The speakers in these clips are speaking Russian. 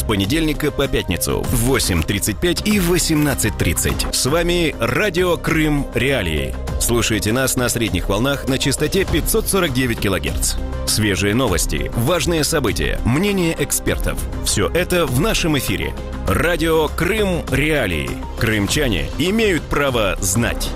понедельника по пятницу в 8:35 и 18:30. С вами Радио Крым Реалии. Слушайте нас на средних волнах на частоте 549 кГц. Свежие новости, важные события, мнения экспертов. Все это в нашем эфире. Радио Крым Реалии. Крымчане имеют право знать.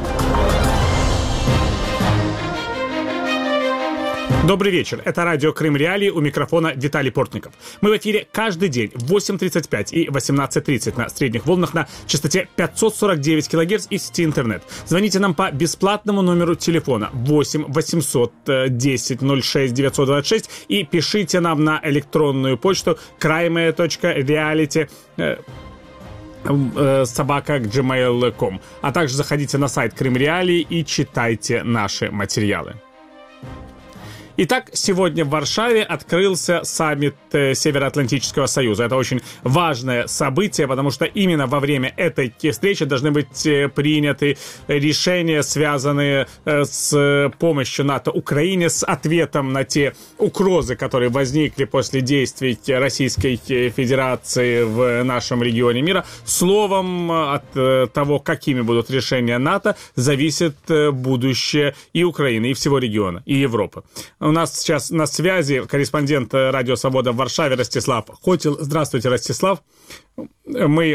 Добрый вечер. Это радио Крым Реалии, у микрофона Виталий Портников. Мы в эфире каждый день в 8:35 и 18:30 на средних волнах на частоте 549 кГц и в сети интернет. Звоните нам по бесплатному номеру телефона 8 800 10 06 926 и пишите нам на электронную почту crime.reality @gmail.com. А также заходите на сайт Крым Реалии и читайте наши материалы. Итак, сегодня в Варшаве открылся саммит Североатлантического союза. Это очень важное событие, потому что именно во время этой встречи должны быть приняты решения, связанные с помощью НАТО Украине, с ответом на те угрозы, которые возникли после действий Российской Федерации в нашем регионе мира. Словом, от того, какими будут решения НАТО, зависит будущее и Украины, и всего региона, и Европы. У нас сейчас на связи корреспондент Радио Свобода в Варшаве Ростислав Хотил. Здравствуйте, Ростислав. Мы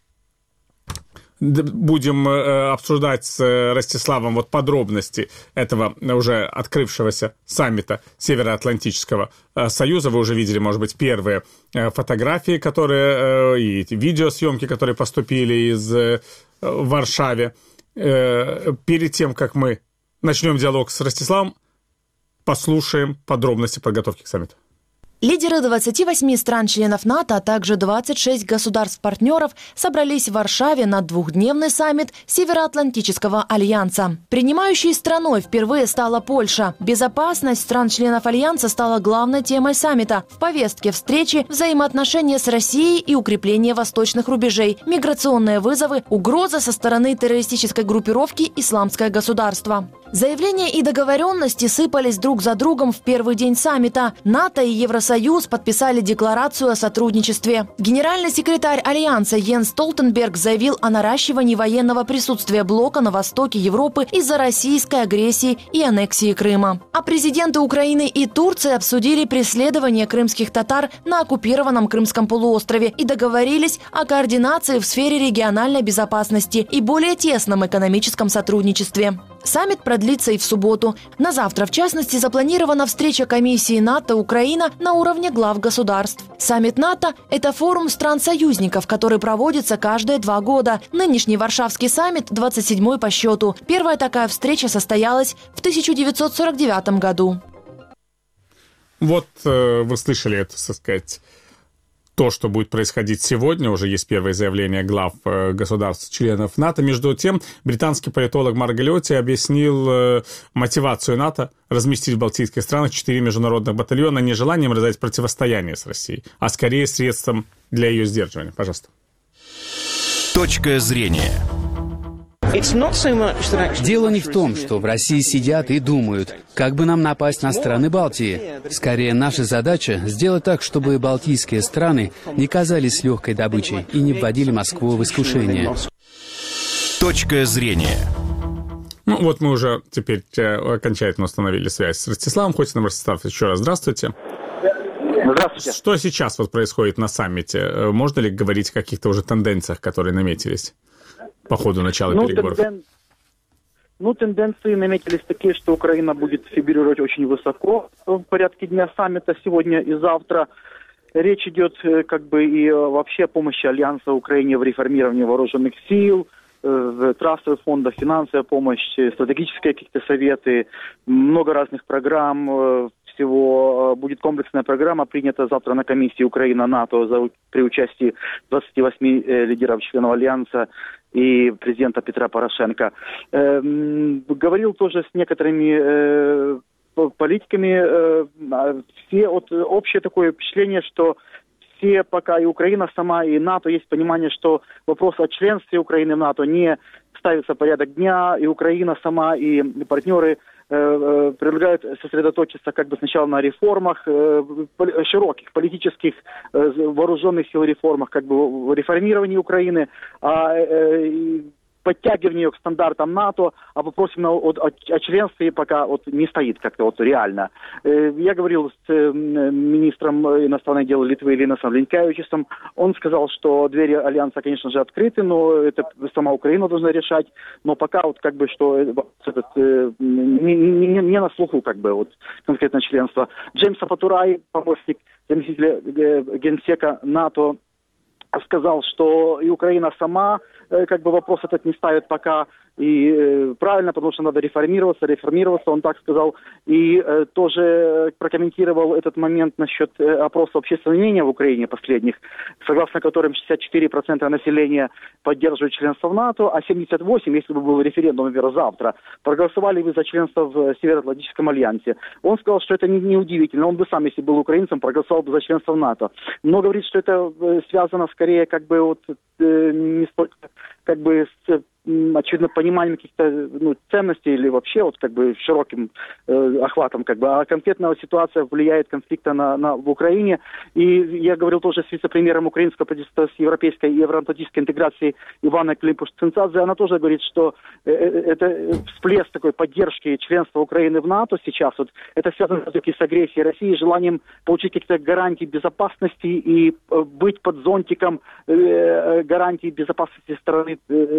будем обсуждать с Ростиславом подробности этого уже открывшегося саммита Североатлантического союза. Вы уже видели, может быть, первые фотографии, которые и видеосъемки, которые поступили из Варшавы. Перед тем, как мы начнем диалог с Ростиславом, послушаем подробности подготовки к саммиту. Лидеры 28 стран-членов НАТО, а также 26 государств-партнеров собрались в Варшаве на двухдневный саммит Североатлантического альянса. Принимающей страной впервые стала Польша. Безопасность стран-членов альянса стала главной темой саммита. В повестке встречи взаимоотношения с Россией и укрепление восточных рубежей, миграционные вызовы, угроза со стороны террористической группировки «Исламское государство». Заявления и договоренности сыпались друг за другом в первый день саммита. НАТО и Евросоюз подписали декларацию о сотрудничестве. Генеральный секретарь Альянса Йенс Столтенберг заявил о наращивании военного присутствия блока на востоке Европы из-за российской агрессии и аннексии Крыма. А президенты Украины и Турции обсудили преследование крымских татар на оккупированном Крымском полуострове и договорились о координации в сфере региональной безопасности и более тесном экономическом сотрудничестве. Саммит продлится и в субботу. На завтра, в частности, запланирована встреча комиссии НАТО-Украина на уровне глав государств. Саммит НАТО – это форум стран-союзников, который проводится каждые 2 года. Нынешний Варшавский саммит – 27-й по счету. Первая такая встреча состоялась в 1949 году. Вот вы слышали это, так сказать, то, что будет происходить сегодня. Уже есть первые заявления глав государств-членов НАТО. Между тем, британский политолог Марк Галиотти объяснил мотивацию НАТО разместить в балтийских странах 4 международных батальона не желанием развязать противостояние с Россией, а скорее средством для ее сдерживания. Пожалуйста. Точка зрения. Дело не в том, что в России сидят и думают, как бы нам напасть на страны Балтии. Скорее, наша задача – сделать так, чтобы балтийские страны не казались легкой добычей и не вводили Москву в искушение. Точка зрения. Ну вот мы уже теперь окончательно установили связь с Ростиславом. Хотим, Ростислав, еще раз здравствуйте. Здравствуйте. Что сейчас происходит на саммите? Можно ли говорить о каких-то уже тенденциях, которые наметились по ходу начала переговоров? Тенденции наметились такие, что Украина будет фигурировать очень высоко в порядке дня саммита сегодня и завтра. Речь идет и вообще о помощи Альянса Украине в реформировании вооруженных сил, трастовых фондов, финансовая помощь, стратегические какие-то советы, много разных программ. Всего будет комплексная программа, принята завтра на комиссии Украина-НАТО при участии 28 лидеров членов Альянса и президента Петра Порошенко. Говорил тоже с некоторыми политиками. Общее такое впечатление, что все пока и Украина сама, и НАТО есть понимание, что вопрос о членстве Украины в НАТО не ставится в порядок дня, и Украина сама, и партнеры предлагают сосредоточиться как бы сначала на реформах, широких политических вооруженных сил реформах, как бы реформировании Украины, подтягиванию к стандартам НАТО, а вопрос именно о членстве пока не стоит как-то реально. Я говорил с министром иностранных дел Литвы Линасом Линкевичем. Он сказал, что двери Альянса, конечно же, открыты, но это сама Украина должна решать. Но пока что не на слуху конкретно членство. Джеймс Апатурай, помощник заместителя генсека НАТО, сказал, что и Украина сама вопрос этот не ставит пока, и правильно, потому что надо реформироваться, он так сказал, и тоже прокомментировал этот момент насчет опроса общественного мнения в Украине последних, согласно которым 64% населения поддерживают членство в НАТО, а 78%, если бы был референдум, например, завтра, проголосовали бы за членство в Североатлантическом альянсе. Он сказал, что это не удивительно, он бы сам, если был украинцем, проголосовал бы за членство в НАТО. Но говорит, что это связано скорее не столько с очевидно пониманием каких-то ценностей или вообще широким охватом, а конкретная ситуация влияет конфликта в Украине. И я говорил тоже с вице-премьером украинского правительства с европейской и евроатлантической интеграцией Иваной Климпуш-Цинцадзе. Она тоже говорит, что это всплеск такой поддержки членства Украины в НАТО сейчас. Это связано все-таки с агрессией России, желанием получить какие-то гарантии безопасности и быть под зонтиком гарантий безопасности стороны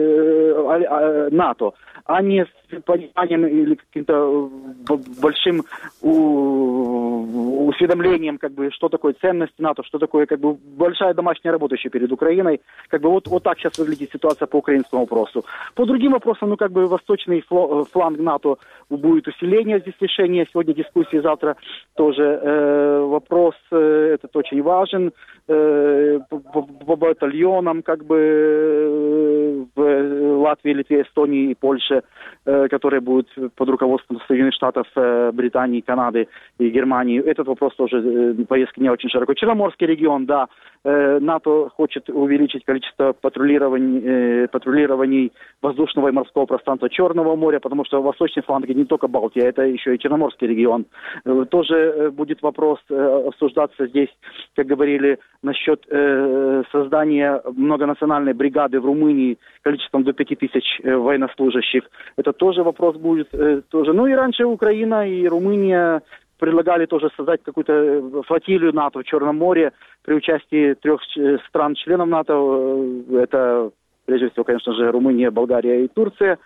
НАТО, а не с пониманием или каким-то большим усведомлением, что такое ценность НАТО, что такое большая домашняя работа еще перед Украиной. Вот так сейчас выглядит ситуация по украинскому вопросу. По другим вопросам, восточный фланг НАТО будет усиление здесь решения. Сегодня дискуссии, завтра тоже вопрос этот очень важен. По батальонам, в Латвии, Литве, Эстонии и Польше, которые будут под руководством Соединенных Штатов, Британии, Канады и Германии. Этот вопрос тоже повестки не очень широкой. Черноморский регион, да. НАТО хочет увеличить количество патрулирований воздушного и морского пространства Черного моря, потому что восточный фланг не только Балтия, это еще и Черноморский регион. Тоже будет вопрос обсуждаться здесь, как говорили, насчет создания многонациональной бригады в Румынии количеством до 5000 военнослужащих. Это тоже вопрос будет. Тоже. Ну и раньше Украина и Румыния предлагали тоже создать какую-то флотилию НАТО в Черном море при участии 3 стран-членов НАТО. Это, прежде всего, конечно же, Румыния, Болгария и Турция.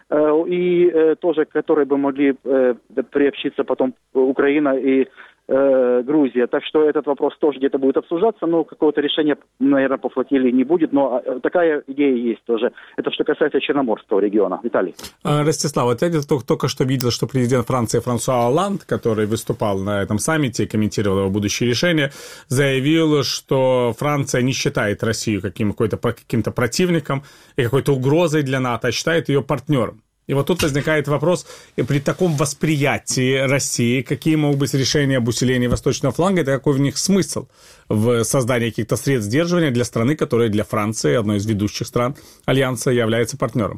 И тоже, которые бы могли приобщиться потом Украина и Грузия. Так что этот вопрос тоже где-то будет обсуждаться, но какого-то решения, наверное, по флотилии не будет, но такая идея есть тоже. Это что касается Черноморского региона. Виталий. Ростислав, вот я только что видел, что президент Франции Франсуа Олланд, который выступал на этом саммите и комментировал его будущее решение, заявил, что Франция не считает Россию каким-то противником и какой-то угрозой для НАТО, а считает ее партнером. И вот тут возникает вопрос, при таком восприятии России, какие могут быть решения об усилении восточного фланга, это какой в них смысл в создании каких-то средств сдерживания для страны, которая для Франции, одной из ведущих стран Альянса, является партнером?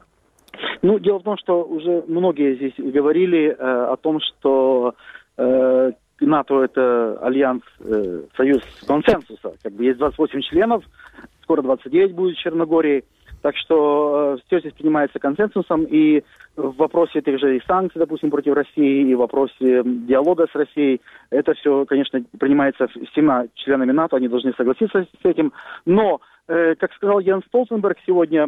Дело в том, что уже многие здесь говорили о том, что НАТО – это альянс, союз консенсуса. Есть 28 членов, скоро 29 будет в Черногории. Так что все здесь принимается консенсусом, и в вопросе тех же и санкций, допустим, против России, и в вопросе диалога с Россией, это все, конечно, принимается всеми членами НАТО, они должны согласиться с этим. Но, как сказал Йенс Столтенберг сегодня,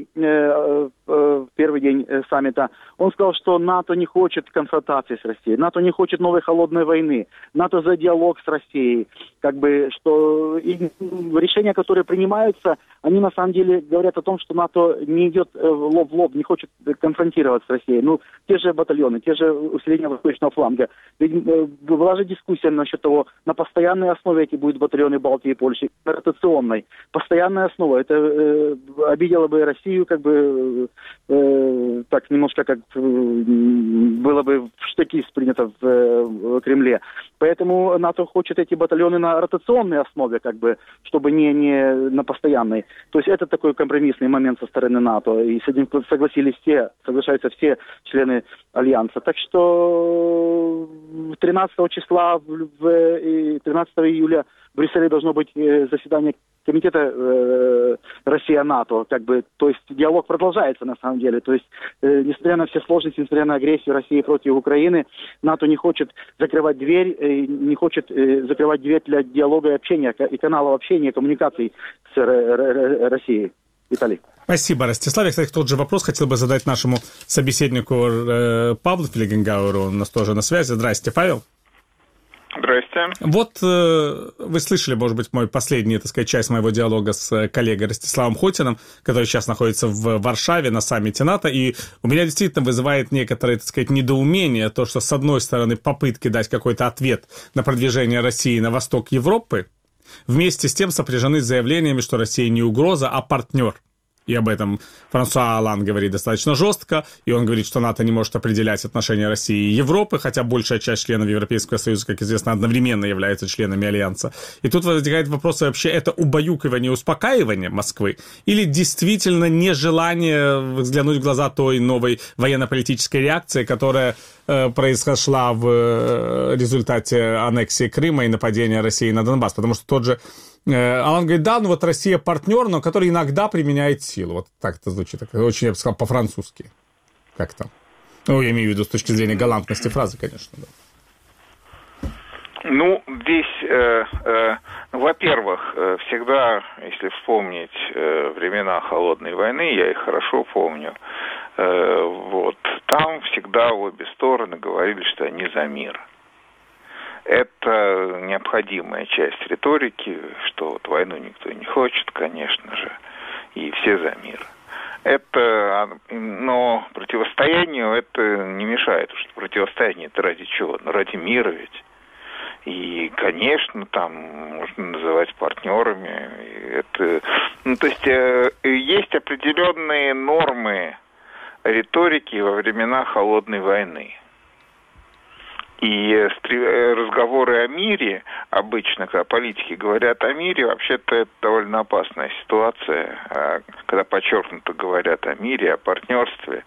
в первый день саммита, он сказал, что НАТО не хочет конфронтации с Россией, НАТО не хочет новой холодной войны, НАТО за диалог с Россией. Что решения, которые принимаются, они на самом деле говорят о том, что НАТО не идет лоб в лоб, не хочет конфронтироваться с Россией. Те же батальоны, те же усиления восточного фланга. Ведь была же дискуссия насчет того, на постоянной основе эти будут батальоны Балтии и Польши, на ротационной. Постоянная основа. слово. Это обидело бы Россию, как бы так немножко как было бы в штыки принято в Кремле. Поэтому НАТО хочет эти батальоны на ротационной основе, как бы, чтобы не на постоянной. То есть это такой компромиссный момент со стороны НАТО. И с этим соглашаются все члены Альянса. Так что 13 числа, 13 июля в Брюсселе должно быть заседание комитета Россия-НАТО, как бы, то есть диалог продолжается на самом деле, то есть несмотря на все сложности, несмотря на агрессию России против Украины, НАТО не хочет закрывать дверь, не хочет закрывать дверь для диалога и общения, и каналов общения, коммуникаций с Россией. Виталий. Спасибо, Ростислав. Я, кстати, тот же вопрос хотел бы задать нашему собеседнику Павлу Фельгенгауэру, он у нас тоже на связи. Здрасте, Павел. Здрасте. Вот вы слышали, может быть, мою последнюю, так сказать, часть моего диалога с коллегой Ростиславом Хотиным, который сейчас находится в Варшаве на саммите НАТО, и у меня действительно вызывает некоторое, так сказать, недоумение то, что, с одной стороны, попытки дать какой-то ответ на продвижение России на восток Европы, вместе с тем сопряжены с заявлениями, что Россия не угроза, а партнер. И об этом Франсуа Олланд говорит достаточно жестко, и он говорит, что НАТО не может определять отношения России и Европы, хотя большая часть членов Европейского Союза, как известно, одновременно являются членами Альянса. И тут возникает вопрос, вообще это убаюкивание, успокаивание Москвы, или действительно нежелание взглянуть в глаза той новой военно-политической реакции, которая произошла в результате аннексии Крыма и нападения России на Донбасс, потому что тот же Алан говорит, да, ну вот Россия партнер, но который иногда применяет силу. Вот так это звучит. Очень, я бы сказал, по-французски. Как там? Ну, я имею в виду с точки зрения галантности фразы, конечно, да. Ну, здесь, во-первых, всегда, если вспомнить времена Холодной войны, я их хорошо помню, вот, там всегда обе стороны говорили, что они за мир. Это необходимая часть риторики, что вот войну никто не хочет, конечно же, и все за мир. Но противостоянию это не мешает, потому что противостояние это ради чего? Ну, ради мира ведь. И, конечно, там можно называть партнерами. Это, ну, то есть есть определенные нормы риторики во времена Холодной войны. И разговоры о мире, обычно, когда политики говорят о мире, вообще-то это довольно опасная ситуация, когда подчеркнуто говорят о мире, о партнерстве,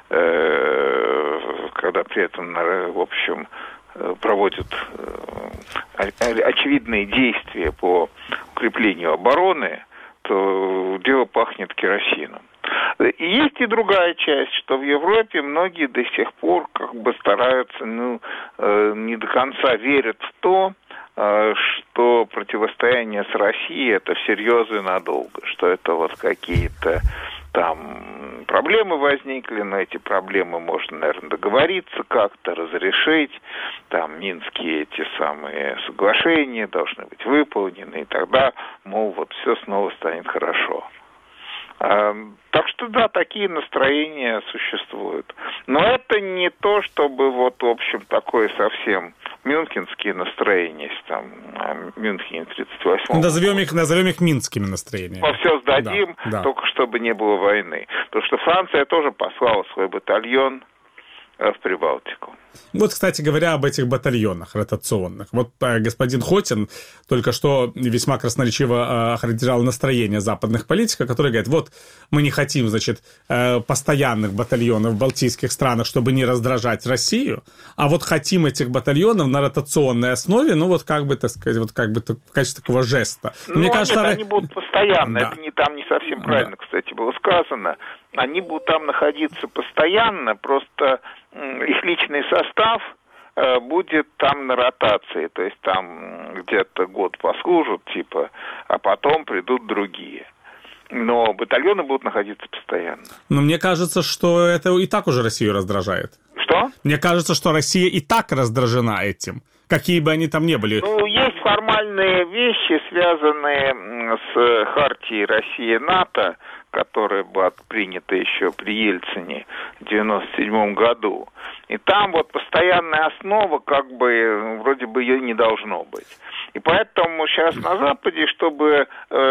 когда при этом, в общем, проводят очевидные действия по укреплению обороны, то дело пахнет керосином. Есть и другая часть, что в Европе многие до сих пор как бы стараются, не до конца верят в то, что противостояние с Россией это всерьез и надолго, что это вот какие-то там проблемы возникли, но эти проблемы можно, наверное, договориться как-то, разрешить, там минские эти самые соглашения должны быть выполнены, и тогда, мол, вот все снова станет хорошо. Так что, да, такие настроения существуют. Но это не то, чтобы вот, в общем, такое совсем мюнхенские настроения, там, в Мюнхене 38-го. Назовем их минскими настроениями. Мы все сдадим, да. Только чтобы не было войны. Потому что Франция тоже послала свой батальон в Прибалтику. Вот, кстати говоря, об этих батальонах ротационных. Вот господин Хотин только что весьма красноречиво охарактеризовал настроение западных политиков, которые говорят, вот мы не хотим, значит, постоянных батальонов в балтийских странах, чтобы не раздражать Россию, а вот хотим этих батальонов на ротационной основе, ну вот как бы, так сказать, вот как бы в качестве такого жеста. Мне кажется, они будут постоянно, да. Это там не совсем правильно, да. Кстати, было сказано. Они будут там находиться постоянно, просто их личный состав будет там на ротации, то есть там где-то год послужат, типа, а потом придут другие. Но батальоны будут находиться постоянно. Но мне кажется, что это и так уже Россию раздражает. Что? Мне кажется, что Россия и так раздражена этим, какие бы они там ни были. Ну, есть формальные вещи, связанные с хартией России-НАТО, которая была принята еще при Ельцине в 1997 году. И там вот постоянная основа, как бы, вроде бы ее не должно быть. И поэтому сейчас на Западе, чтобы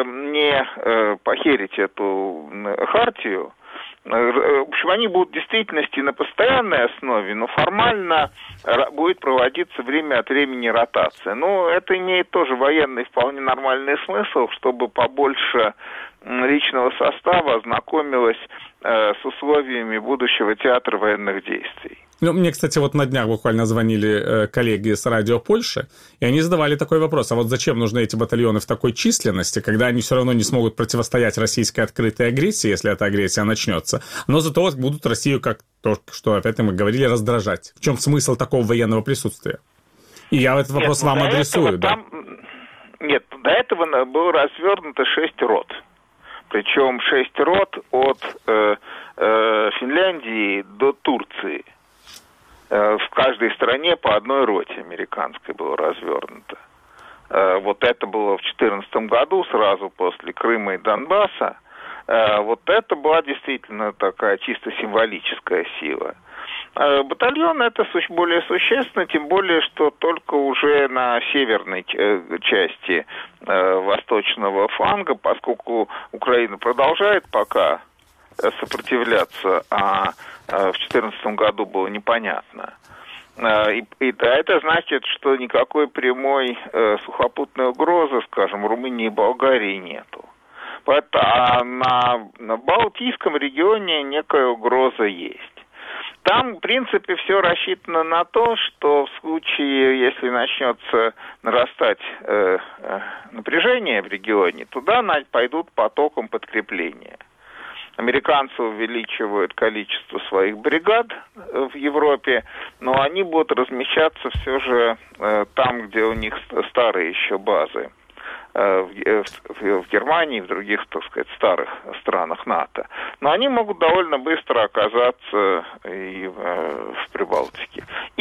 не похерить эту хартию, в общем, они будут в действительности на постоянной основе, но формально будет проводиться время от времени ротация. Но это имеет тоже военный вполне нормальный смысл, чтобы побольше личного состава ознакомилось с условиями будущего театра военных действий. Ну, мне, кстати, вот на днях буквально звонили коллеги с радио Польши, и они задавали такой вопрос, а вот зачем нужны эти батальоны в такой численности, когда они все равно не смогут противостоять российской открытой агрессии, если эта агрессия начнется, но зато вот будут Россию, как то, что опять мы говорили, раздражать. В чем смысл такого военного присутствия? И я этот вопрос вам адресую. Да? Нет, до этого было развернуто 6 рот. Причем 6 рот от Финляндии до Турции. В каждой стране по одной роте американской было развернуто. Вот это было в 2014 году, сразу после Крыма и Донбасса. Вот это была действительно такая чисто символическая сила. Батальон это более существенно, тем более, что только уже на северной части восточного фланга, поскольку Украина продолжает пока сопротивляться, а в 2014 году было непонятно. И это значит, что никакой прямой сухопутной угрозы, скажем, Румынии и Болгарии нету. А на Балтийском регионе некая угроза есть. Там, в принципе, все рассчитано на то, что в случае, если начнется нарастать напряжение в регионе, туда пойдут потоком подкрепления. Американцы увеличивают количество своих бригад в Европе, но они будут размещаться все же там, где у них старые еще базы. В Германии и в других, так сказать, старых странах НАТО. Но они могут довольно быстро оказаться и в Прибалтике. И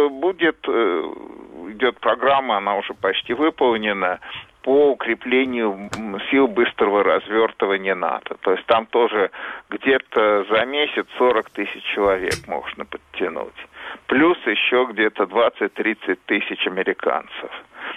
идет программа, она уже почти выполнена, по укреплению сил быстрого развертывания НАТО. То есть там тоже где-то за месяц 40 тысяч человек можно подтянуть. Плюс еще где-то 20-30 тысяч американцев.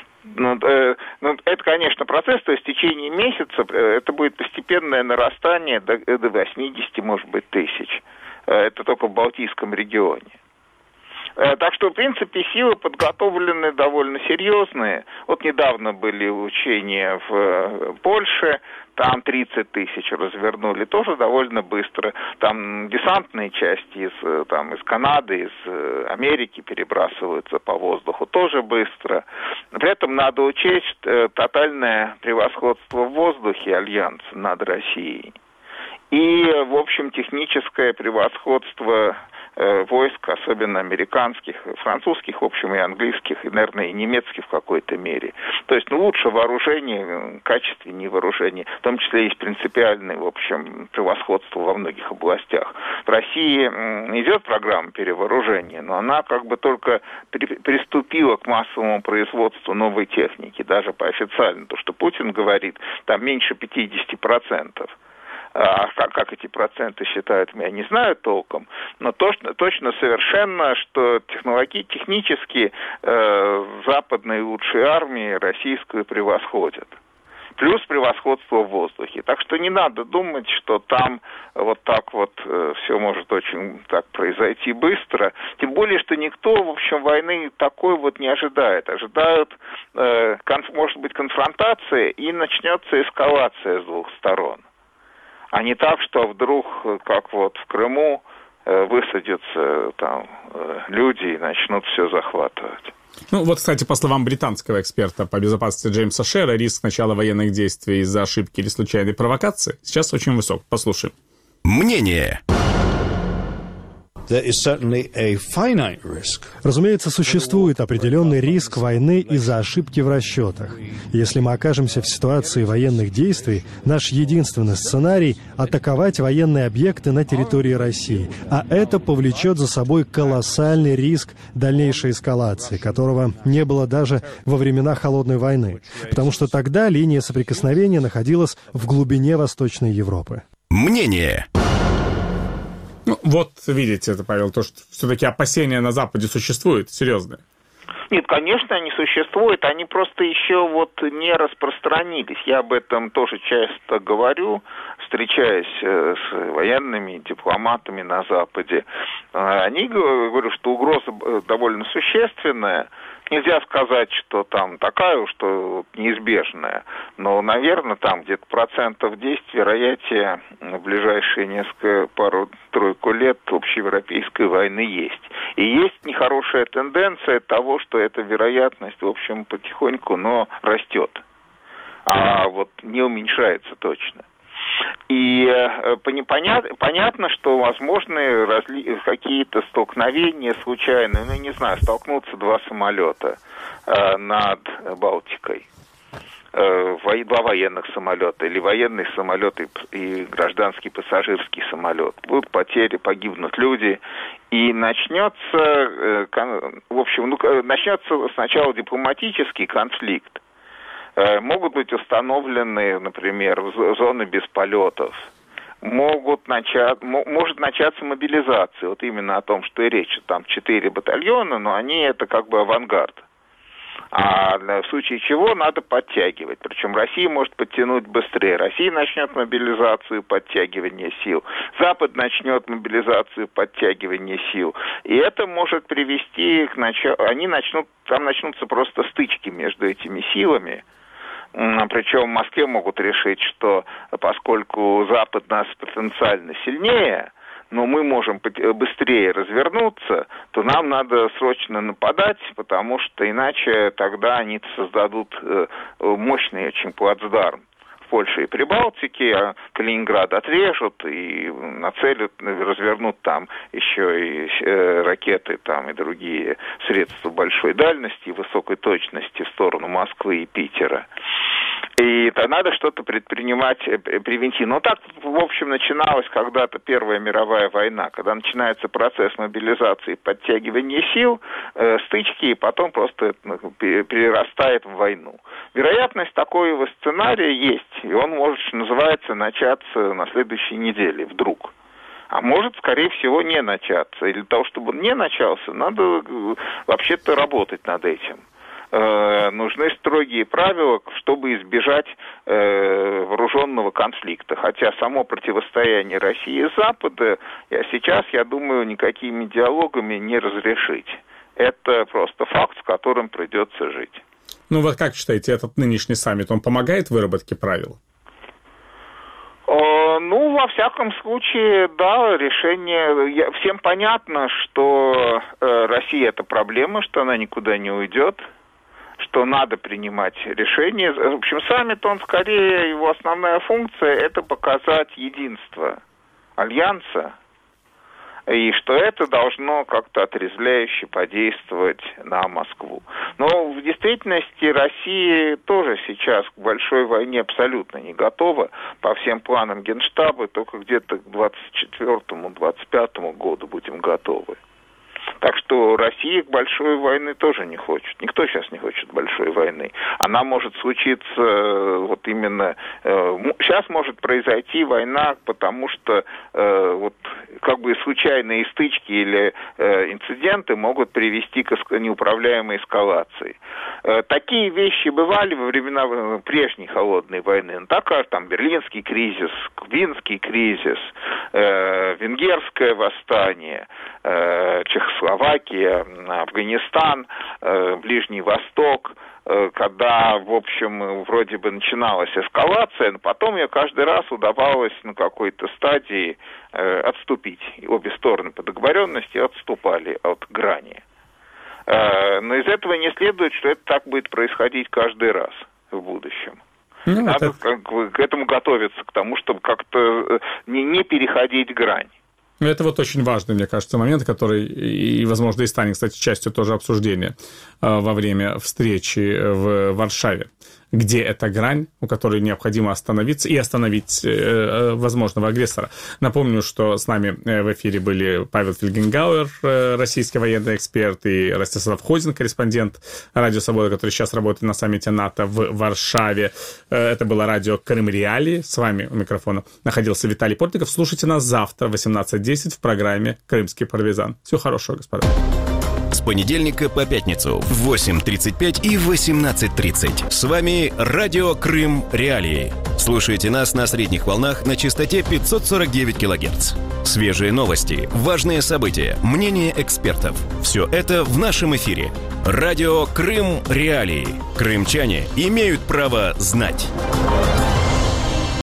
Это, конечно, процесс, то есть в течение месяца это будет постепенное нарастание до 80, может быть, тысяч. Это только в Балтийском регионе. Так что, в принципе, силы подготовлены довольно серьезные. Вот недавно были учения в Польше, там 30 тысяч развернули, тоже довольно быстро. Там десантные части из Канады, из Америки перебрасываются по воздуху, тоже быстро. При этом надо учесть тотальное превосходство в воздухе Альянса над Россией. И, в общем, техническое превосходство войск, особенно американских, французских, в общем, и английских, и, наверное, и немецких в какой-то мере. То есть, лучше вооружение, качественнее вооружение, в том числе есть принципиальное, в общем, превосходство во многих областях. В России идет программа перевооружения, но она как бы только приступила к массовому производству новой техники, даже по официально, то, что Путин говорит, там меньше 50%. А как эти проценты считают, я не знаю толком, но точно совершенно, что технически западные лучшие армии российскую превосходят. Плюс превосходство в воздухе. Так что не надо думать, что там вот так вот все может очень так произойти быстро. Тем более, что никто, в общем, войны такой вот не ожидает. Ожидают, может быть, конфронтация и начнется эскалация с двух сторон. А не так, что вдруг, как вот в Крыму, высадятся там люди и начнут все захватывать. Ну вот, кстати, по словам британского эксперта по безопасности Джеймса Шера, риск начала военных действий из-за ошибки или случайной провокации сейчас очень высок. Послушаем. Мнение. Разумеется, существует определенный риск войны из-за ошибки в расчетах. Если мы окажемся в ситуации военных действий, наш единственный сценарий — атаковать военные объекты на территории России. А это повлечет за собой колоссальный риск дальнейшей эскалации, которого не было даже во времена Холодной войны. Потому что тогда линия соприкосновения находилась в глубине Восточной Европы. Мнение. Ну, вот видите, это, Павел, то, что все-таки опасения на Западе существуют, серьезные. Нет, конечно, они существуют, они просто еще вот не распространились. Я об этом тоже часто говорю, встречаясь с военными, дипломатами на Западе. Они говорят, что угроза довольно существенная. Нельзя сказать, что там такая уж, что неизбежная, но, наверное, там где-то 10% вероятнее в ближайшие пару-тройку лет общеевропейской войны есть. И есть нехорошая тенденция того, что эта вероятность, в общем, потихоньку, но растет, а вот не уменьшается точно. И понятно, что возможны какие-то столкновения случайные, ну, не знаю, столкнутся два самолета над Балтикой, два военных самолета, или военный самолет и гражданский пассажирский самолет. Будут потери, погибнут люди, и начнется сначала дипломатический конфликт. Могут быть установлены, например, зоны без полетов. Может начаться мобилизация. Вот именно о том, что и речь. Там 4 батальона, но они это как бы авангард. А в случае чего надо подтягивать. Причем Россия может подтянуть быстрее. Россия начнет мобилизацию, подтягивание сил. Запад начнет мобилизацию, подтягивание сил. И это может привести к началу... Там начнутся просто стычки между этими силами. Причем в Москве могут решить, что поскольку Запад нас потенциально сильнее, но мы можем быстрее развернуться, то нам надо срочно нападать, потому что иначе тогда они создадут мощный очень плацдарм в Польше и Прибалтике, а Калининград отрежут и нацелят, развернут там еще и ракеты там, и другие средства большой дальности и высокой точности в сторону Москвы и Питера. И то надо что-то предпринимать превентивно. Ну, так, в общем, начиналась когда-то Первая мировая война, когда начинается процесс мобилизации, подтягивания сил, стычки, и потом просто перерастает в войну. Вероятность такого сценария есть, и он может, что называется, начаться на следующей неделе вдруг. А может, скорее всего, не начаться. И для того, чтобы он не начался, надо вообще-то работать над этим. Нужны строгие правила, чтобы избежать вооруженного конфликта. Хотя само противостояние России и Запада сейчас, я думаю, никакими диалогами не разрешить. Это просто факт, с которым придется жить. Ну вот как считаете, этот нынешний саммит, он помогает в выработке правил? Ну, во всяком случае, да, решение... Всем понятно, что Россия – это проблема, что она никуда не уйдет, что надо принимать решения. В общем, саммит, он скорее, его основная функция – это показать единство Альянса, и что это должно как-то отрезвляюще подействовать на Москву. Но в действительности Россия тоже сейчас к большой войне абсолютно не готова. По всем планам Генштаба только где-то к 24-25 году будем готовы. Так что Россия к большой войне тоже не хочет. Никто сейчас не хочет большой войны. Она может случиться вот именно... Сейчас может произойти война, потому что вот как бы случайные стычки или инциденты могут привести к неуправляемой эскалации. Такие вещи бывали во времена прежней холодной войны. Ну, такая там Берлинский кризис, Кубинский кризис, Венгерское восстание, Чехословакия, Афганистан, Ближний Восток, когда, в общем, вроде бы начиналась эскалация, но потом ее каждый раз удавалось на какой-то стадии отступить. И обе стороны по договоренности отступали от грани. Но из этого не следует, что это так будет происходить каждый раз в будущем. Надо к этому готовиться, к тому, чтобы как-то не переходить грань. Это вот очень важный, мне кажется, момент, который, и, возможно, и станет, кстати, частью тоже обсуждения во время встречи в Варшаве. Где эта грань, у которой необходимо остановиться и остановить возможного агрессора. Напомню, что с нами в эфире были Павел Фельгенгауэр, российский военный эксперт, и Ростислав Хозин, корреспондент Радио Свобода, который сейчас работает на саммите НАТО в Варшаве. Это было радио Крым Реалии. С вами у микрофона находился Виталий Портников. Слушайте нас завтра в 18:10 в программе «Крымский партизан». Всего хорошего, господа. С понедельника по пятницу в 8:35 и 18:30. С вами Радио Крым Реалии. Слушайте нас на средних волнах на частоте 549 кГц. Свежие новости, важные события, мнения экспертов. Все это в нашем эфире. Радио Крым Реалии. Крымчане имеют право знать.